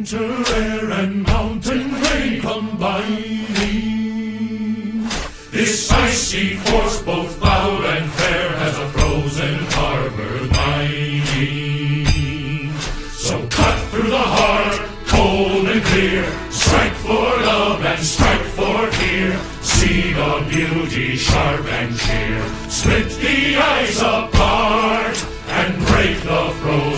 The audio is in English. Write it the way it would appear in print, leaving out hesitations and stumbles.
winter air and mountain rain combining. This icy force, both foul and fair, has a frozen harbor lining. So cut through the heart, cold and clear, strike for love and strike for fear. See the beauty sharp and sheer, split the ice apart and break the frozen